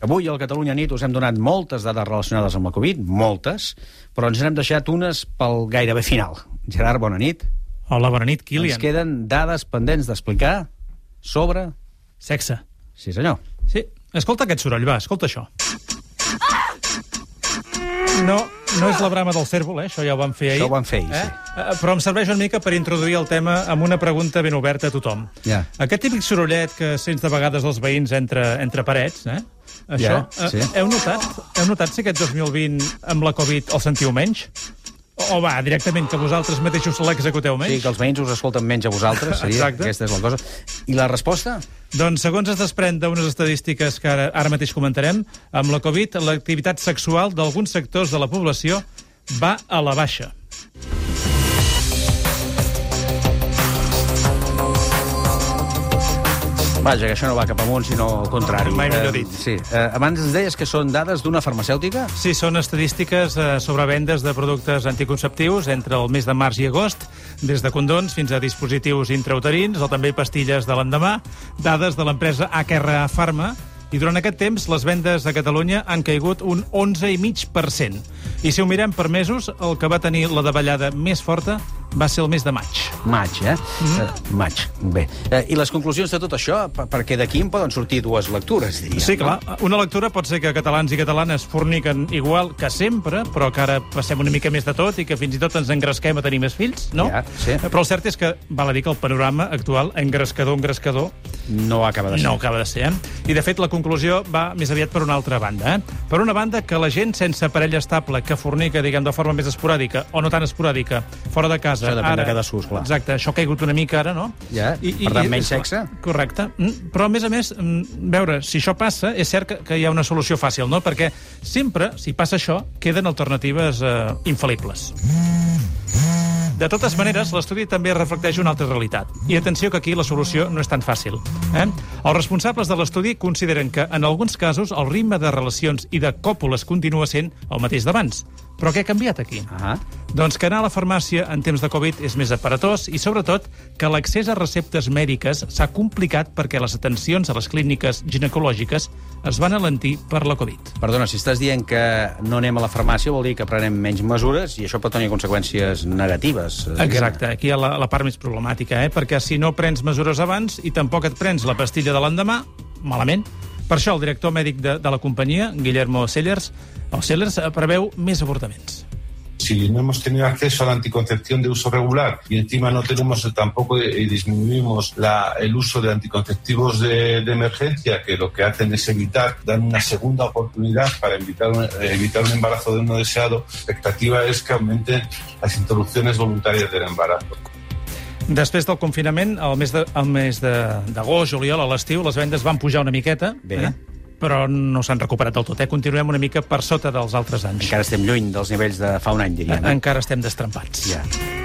Avui al Catalunya Nit us hem donat moltes dades relacionades amb la Covid, moltes, però ens n'hem deixat unes pel gairebé final. Gerard, bona nit. Hola, bona nit, Kilian. Ens queden dades pendents d'explicar sobre... Sexe. Sí, senyor. Sí. Escolta aquest soroll, va, escolta això. No és la brama del cérvol, això ja ho vam fer ahir. Això ho vam fer ahir, sí. Però em serveix una mica per introduir el tema amb una pregunta ben oberta a tothom. Ja. Aquest típic sorollet que sents de vegades els veïns entre parets, això, sí. Heu notat si aquest 2020 amb la Covid el sentiu menys? O va, directament, que vosaltres mateixos l'executeu menys? Sí, que els veïns us escolten menys a vosaltres, seria. Exacte. Aquesta és la cosa. I la resposta? Doncs, segons es desprèn d'unes estadístiques que ara mateix comentarem, amb la Covid, l'activitat sexual d'alguns sectors de la població va a la baixa. Vaja, que això no va cap amunt, sinó al contrari. Mai millor dit. Sí. Abans ens deies que són dades d'una farmacèutica? Sí, són estadístiques sobre vendes de productes anticonceptius entre el mes de març i agost, des de condons fins a dispositius intrauterins o també pastilles de l'endemà, dades de l'empresa HRA Pharma, i durant aquest temps les vendes a Catalunya han caigut un 11,5%. I si ho mirem per mesos, el que va tenir la davallada més forta va ser el mes de maig. Maig, maig, bé. I les conclusions de tot això, perquè d'aquí en poden sortir dues lectures, diria. Sí, clar. Una lectura pot ser que catalans i catalanes forniquen igual que sempre, però que ara passem una mica més de tot i que fins i tot ens engresquem a tenir més fills, no? Ja, sí. Però el cert és que val a dir que el panorama actual, engrescador, no acaba de ser. No acaba de ser, I, de fet, la conclusió va més aviat per una altra banda, Per una banda, que la gent sense parella estable que fornica, diguem, de forma més esporàdica o no tan esporàdica, fora de casa... Això depèn de cadascú, clar. Exacte, això ha caigut una mica ara, no? Ja, per tant, menys sexe? Correcte. Però, a més, veure, si això passa, és cert que hi ha una solució fàcil, no? Perquè sempre, si passa això, queden alternatives infal·libles. De totes maneres, l'estudi també reflecteix una altra realitat. I atenció que aquí la solució no és tan fàcil. Els responsables de l'estudi consideren que, en alguns casos, el ritme de relacions i de còpules continua sent el mateix d'abans. Però què ha canviat aquí? Doncs que anar a la farmàcia en temps de Covid és més aparatós i, sobretot, que l'accés a receptes mèdiques s'ha complicat perquè les atencions a les clíniques ginecològiques es van alentir per la Covid. Perdona, si estàs dient que no anem a la farmàcia vol dir que prenem menys mesures i això pot tenir conseqüències negatives. Exacte, aquí hi ha la part més problemàtica, perquè si no prens mesures abans i tampoc et prens la pastilla de l'endemà, malament. Per això el director mèdic de la companyia, Guillermo Sellers, preveu més avortaments. Si no hemos tenido acceso a la anticoncepción de uso regular y encima no tenemos tampoco y disminuimos el uso de anticonceptivos de emergencia, que lo que hacen es dan una segunda oportunidad para evitar un embarazo no deseado, la expectativa es que aumenten las interrupciones voluntarias del embarazo. Després del confinament, el mes d'agost, juliol, a l'estiu, les vendes van pujar una miqueta, però no s'han recuperat del tot. Continuem una mica per sota dels altres anys. Encara estem lluny dels nivells de fa un any, diríem. Encara estem destrempats. Ja.